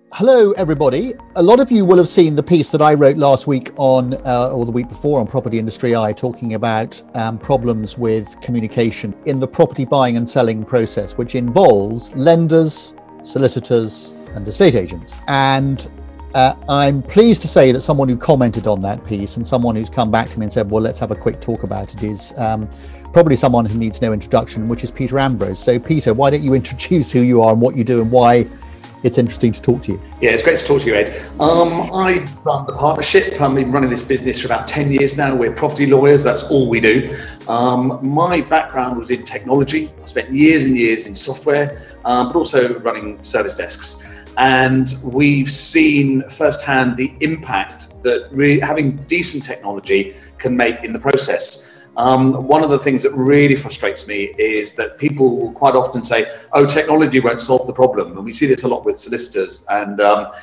Hello, everybody. A lot of you will have seen the piece that I wrote last week on, or the week before on Property Industry Eye, talking about problems with communication in the property buying and selling process, which involves lenders, solicitors, and estate agents. And I'm pleased to say that someone who commented on that piece and someone who's come back to me and said, well, let's have a quick talk about it is probably someone who needs no introduction, which is Peter Ambrose. So, Peter, why don't you introduce who you are and what you do and why it's interesting to talk to you. Yeah, it's great to talk to you, Ed. I run the partnership. I've been running this business for about 10 years now. We're property lawyers. That's all we do. My background was in technology. I spent years and years in software, but also running service desks. And we've seen firsthand the impact that having decent technology can make in the process. One of the things that really frustrates me is that people will quite often say, "Oh, technology won't solve the problem," and we see this a lot with solicitors. And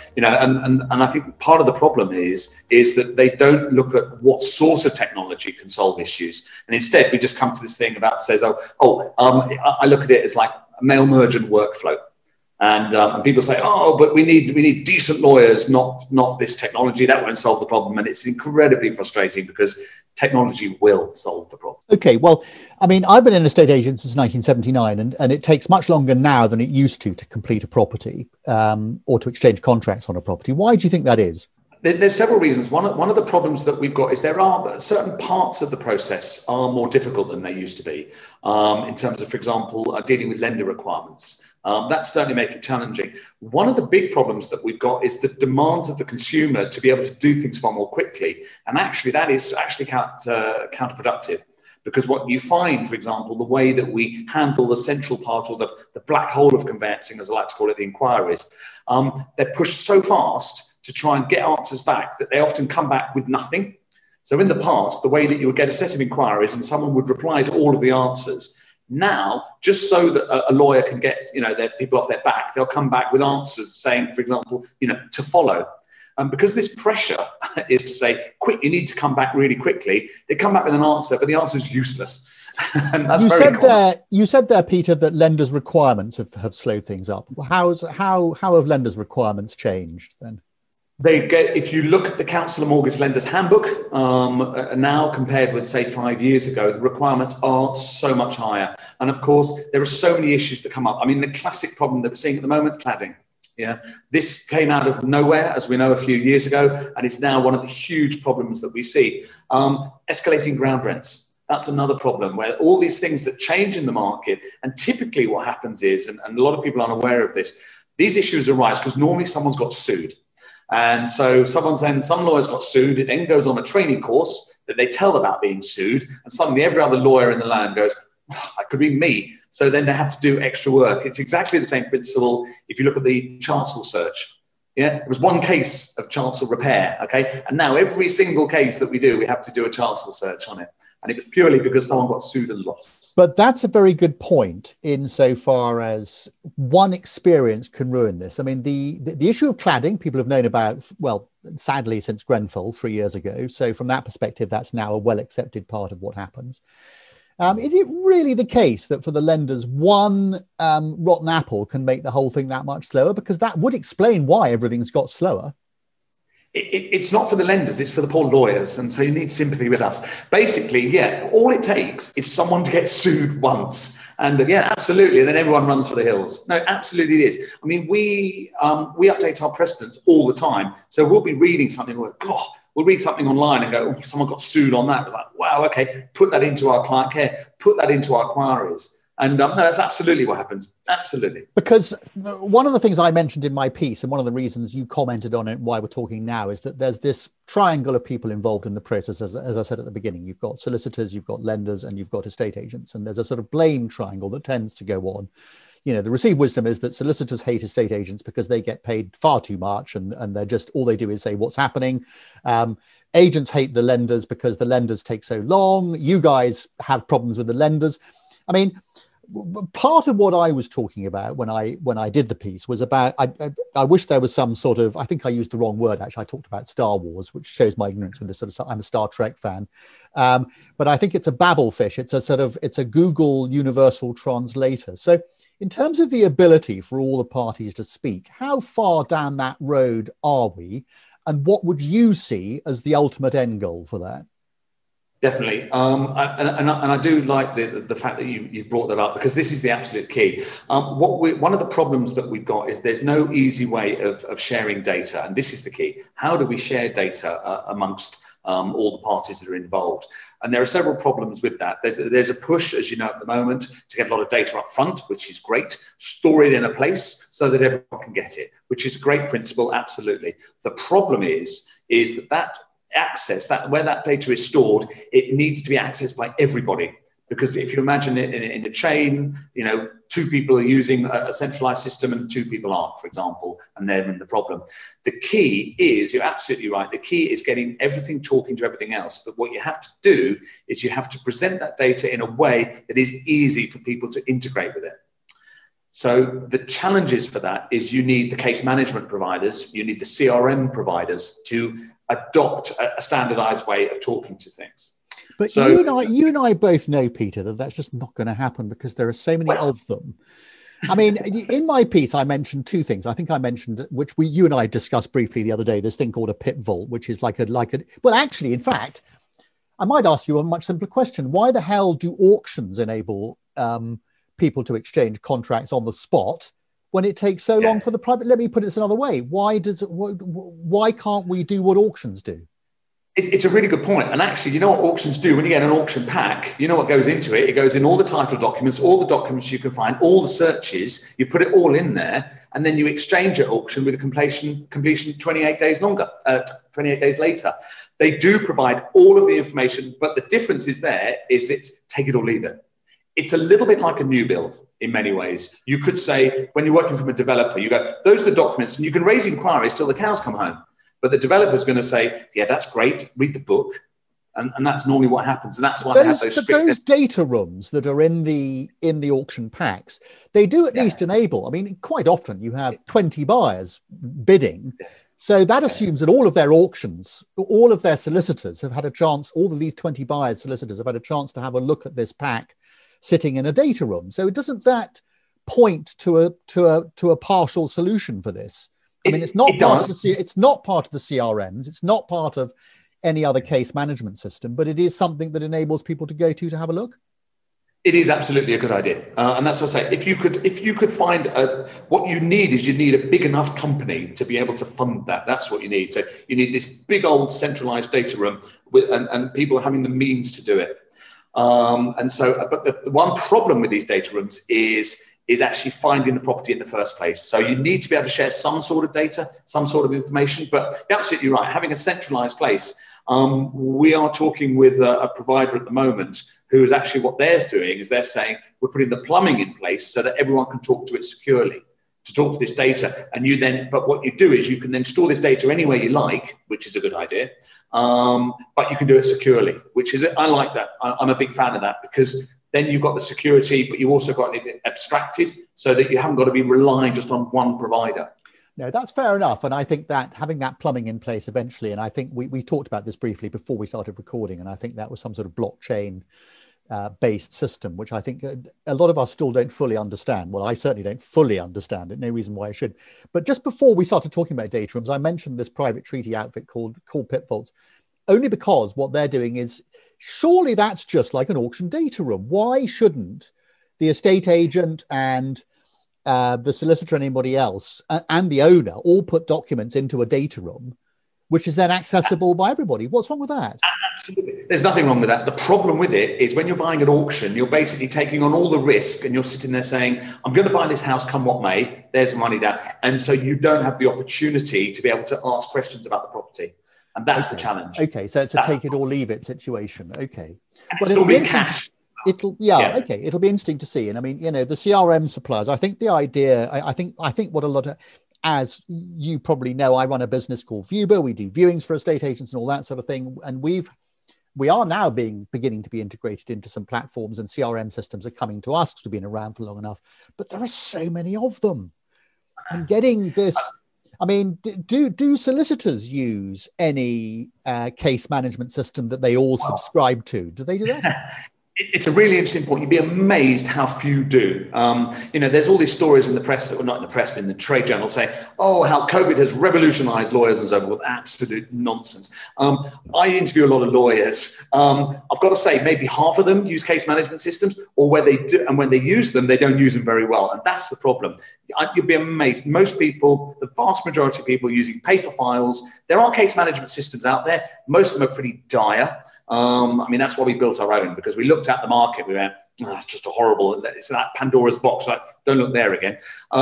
I think part of the problem is that they don't look at what sort of technology can solve issues, and instead we just come to this thing about says, I look at it as like a mail merge and workflow. And people say, "Oh, but we need decent lawyers, not this technology. That won't solve the problem." And it's incredibly frustrating because technology will solve the problem. Okay, well, I mean, I've been an estate agent since 1979, and it takes much longer now than it used to complete a property or to exchange contracts on a property. Why do you think that is? There's several reasons. One of the problems that we've got is there are certain parts of the process are more difficult than they used to be in terms of, for example, dealing with lender requirements. That certainly makes it challenging. One of the big problems that we've got is the demands of the consumer to be able to do things far more quickly. And actually, that is actually counterproductive. Because what you find, for example, the way that we handle the central part or the black hole of conveyancing, as I like to call it, the inquiries, they're pushed so fast to try and get answers back that they often come back with nothing. So in the past, the way that you would get a set of inquiries and someone would reply to all of the answers, now, just so that a lawyer can get, their people off their back, they'll come back with answers saying, for example, to follow. Because this pressure is to say, quick, you need to come back really quickly. They come back with an answer, but the answer is useless. And that's you said there, Peter, that lenders' requirements have slowed things up. How have lenders' requirements changed then? If you look at the Council of Mortgage Lenders Handbook now compared with, say, 5 years ago, the requirements are so much higher. And of course, there are so many issues that come up. I mean, the classic problem that we're seeing at the moment, cladding. Yeah, this came out of nowhere, as we know, a few years ago, and it's now one of the huge problems that we see. Escalating ground rents. That's another problem where all these things that change in the market, and typically what happens is, and a lot of people aren't aware of this, these issues arise because normally someone's got sued. And so some lawyers got sued. It then goes on a training course that they tell about being sued. And suddenly every other lawyer in the land goes, "Oh, that could be me." So then they have to do extra work. It's exactly the same principle if you look at the chancel search. Yeah, it was one case of chancel repair, okay? And now every single case that we do, we have to do a chancel search on it. And it was purely because someone got sued and lost. But that's a very good point insofar as one experience can ruin this. I mean, the issue of cladding, people have known about, well, sadly, since Grenfell 3 years ago. So from that perspective, that's now a well-accepted part of what happens. Is it really the case that for the lenders, one rotten apple can make the whole thing that much slower? Because that would explain why everything's got slower. It's not for the lenders, it's for the poor lawyers. And so you need sympathy with us. Basically, yeah, all it takes is someone to get sued once. And yeah, absolutely. And then everyone runs for the hills. No, absolutely it is. I mean, we update our precedents all the time. So we'll be reading something, we'll read something online and go, "Oh, someone got sued on that." It's like, wow, okay, put that into our client care, put that into our inquiries. And no, that's absolutely what happens. Absolutely. Because one of the things I mentioned in my piece, and one of the reasons you commented on it, why we're talking now, is that there's this triangle of people involved in the process. As I said at the beginning, you've got solicitors, you've got lenders, and you've got estate agents. And there's a sort of blame triangle that tends to go on. The received wisdom is that solicitors hate estate agents because they get paid far too much and they're just, all they do is say what's happening. Agents hate the lenders because the lenders take so long. You guys have problems with the lenders. I mean, part of what I was talking about when I did the piece was about, I wish there was some sort of, I think I used the wrong word, actually. I talked about Star Wars, which shows my ignorance with this sort of, I'm a Star Trek fan. But I think it's a Babelfish. It's a Google universal translator. So In terms of the ability for all the parties to speak, how far down that road are we? And what would you see as the ultimate end goal for that? Definitely. And I do like the fact that you brought that up, because this is the absolute key. One of the problems that we've got is there's no easy way of sharing data. And this is the key. How do we share data amongst all the parties that are involved? And there are several problems with that. There's a push, as you know, at the moment to get a lot of data up front, which is great. Store it in a place so that everyone can get it, which is a great principle, absolutely. The problem is that access, that where that data is stored, it needs to be accessed by everybody. Because if you imagine it in a chain, two people are using a centralized system and two people aren't, for example, and they're in the problem. The key is, you're absolutely right, the key is getting everything talking to everything else. But what you have to do is you have to present that data in a way that is easy for people to integrate with it. So the challenges for that is you need the case management providers, you need the CRM providers to adopt a standardized way of talking to things. But so, you and I both know, Peter, that that's just not going to happen because there are so many of them. I mean, in my piece, I mentioned two things. I think I mentioned, which you and I discussed briefly the other day, this thing called a pip vault, which is well, actually, in fact, I might ask you a much simpler question. Why the hell do auctions enable people to exchange contracts on the spot when it takes so long for the private? Let me put it another way. Why can't we do what auctions do? It's a really good point. And actually, you know what auctions do? When you get an auction pack, you know what goes into it? It goes in all the title documents, all the documents you can find, all the searches, you put it all in there, and then you exchange at auction with a completion 28 days longer, 28 days later. They do provide all of the information, but the difference is it's take it or leave it. It's a little bit like a new build in many ways. You could say, when you're working from a developer, you go, those are the documents, and you can raise inquiries till the cows come home. But the developer's going to say, yeah, that's great, read the book. And that's normally what happens. And that's why they have those data rooms that are in the auction packs, they do at least enable, I mean, quite often you have 20 buyers bidding. So that assumes that all of their auctions, all of their solicitors have had a chance, all of these 20 buyers solicitors have had a chance to have a look at this pack sitting in a data room. So doesn't that point to a partial solution for this? I mean, it's not part of the CRMs. It's not part of any other case management system, but it is something that enables people to go to have a look. It is absolutely a good idea, and that's what I say. If you could find what you need is you need a big enough company to be able to fund that. That's what you need. So you need this big old centralized data room and people having the means to do it. But the one problem with these data rooms is actually finding the property in the first place. So you need to be able to share some sort of data, some sort of information, but you're absolutely right. Having a centralized place, we are talking with a provider at the moment who is actually, what they're doing is they're saying, we're putting the plumbing in place so that everyone can talk to it securely, to talk to this data. But what you do is you can then store this data anywhere you like, which is a good idea. But you can do it securely, I like that. I'm a big fan of that, because then you've got the security, but you also got it abstracted so that you haven't got to be relying just on one provider. No, that's fair enough. And I think that having that plumbing in place eventually, and I think we talked about this briefly before we started recording, and I think that was some sort of blockchain based system, which I think a lot of us still don't fully understand. Well, I certainly don't fully understand it. No reason why I should. But just before we started talking about data rooms, I mentioned this private treaty outfit called pip vaults, only because what they're doing is, surely that's just like an auction data room. Why shouldn't the estate agent and the solicitor and anybody else and the owner all put documents into a data room, which is then accessible by everybody? What's wrong with that? Absolutely. There's nothing wrong with that. The problem with it is when you're buying an auction, you're basically taking on all the risk and you're sitting there saying, I'm going to buy this house come what may, there's money down. And so you don't have the opportunity to be able to ask questions about the property. And that's the challenge. Okay, so it's a take it or leave it situation. Okay. But it'll be cash. It'll be interesting to see. And I mean, the CRM suppliers, I think the idea, I think what a lot of, as you probably know, I run a business called Viewber. We do viewings for estate agents and all that sort of thing. And we are now beginning to be integrated into some platforms, and CRM systems are coming to us because we've been around for long enough. But there are so many of them. And getting this, I mean, do solicitors use any case management system that they all subscribe to? Do they do that? It's a really interesting point. You'd be amazed how few do. There's all these stories in the press, that were not in the press, but in the trade journal saying, oh, how COVID has revolutionized lawyers and so forth. Absolute nonsense. I interview a lot of lawyers. I've got to say, maybe half of them use case management systems, or where they do, and when they use them, they don't use them very well. And that's the problem. You'd be amazed. Most people, the vast majority of people, are using paper files. There are case management systems out there. Most of them are pretty dire. That's why we built our own, because we looked at the market. We went, it's just a horrible, it's that Pandora's box. Like, don't look there again.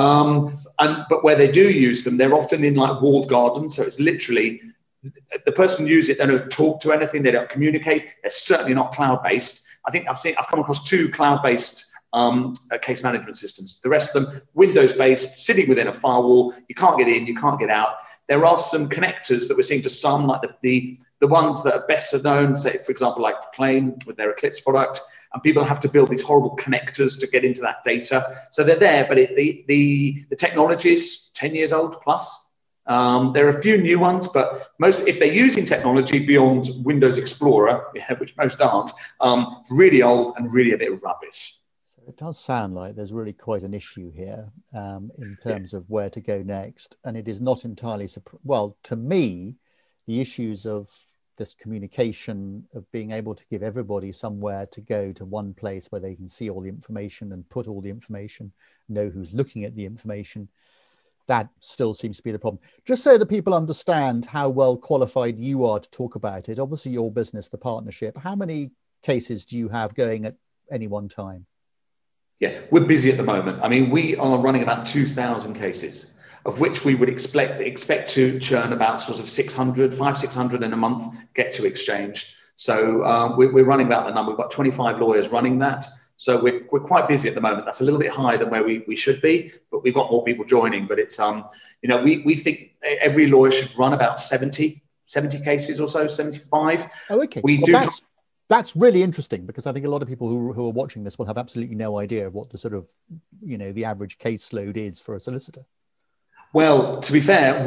But where they do use them, they're often in like walled gardens. So it's literally the person who uses it, they don't talk to anything. They don't communicate. They're certainly not cloud-based. I think I've come across 2 cloud-based case management systems. The rest of them, Windows-based, sitting within a firewall. You can't get in, you can't get out. There are some connectors that we're seeing to some, like the ones that are better known, say, for example, like Claim with their Eclipse product, and people have to build these horrible connectors to get into that data. So they're there, but the technology is 10 years old plus. There are a few new ones, but most, if they're using technology beyond Windows Explorer, which most aren't, really old and really a bit rubbish. It does sound like there's really quite an issue here in terms of where to go next. And it is not entirely, well, to me, the issues of this communication, of being able to give everybody somewhere to go to one place where they can see all the information and put all the information, know who's looking at the information, that still seems to be the problem. Just so that people understand how well qualified you are to talk about it, obviously your business, the partnership, how many cases do you have going at any one time? Yeah, we're busy at the moment. I mean, we are running about 2,000 cases, of which we would expect to churn about sort of 600 in a month, get to exchange. So we're running about the number. We've got 25 lawyers running that. So we're quite busy at the moment. That's a little bit higher than where we should be, but we've got more people joining. But it's, we think every lawyer should run about 70 cases or so, 75. Oh, okay. That's really interesting, because I think a lot of people who are watching this will have absolutely no idea what the sort of, the average caseload is for a solicitor. Well, to be fair,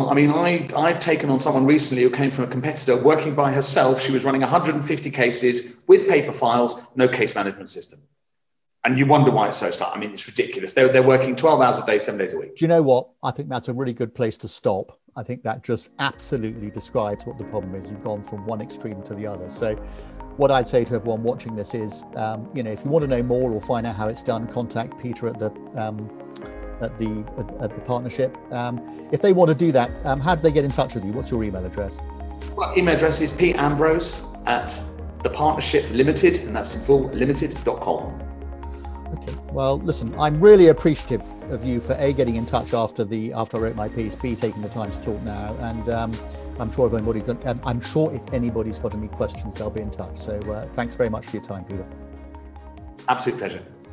I've taken on someone recently who came from a competitor working by herself. She was running 150 cases with paper files, no case management system. And you wonder why it's so slow. I mean, it's ridiculous. They're working 12 hours a day, 7 days a week. Do you know what? I think that's a really good place to stop. I think that just absolutely describes what the problem is. You've gone from one extreme to the other. So what I'd say to everyone watching this is, if you want to know more or find out how it's done, contact Peter at the partnership. If they want to do that, how do they get in touch with you? What's your email address? Well, email address is p.ambrose@thepartnership limited, and that's in full, limited.com. Okay. Well, listen, I'm really appreciative of you for getting in touch after I wrote my piece, B, taking the time to talk now, and I'm sure if anybody's got any questions, they'll be in touch. So thanks very much for your time, Peter. Absolute pleasure.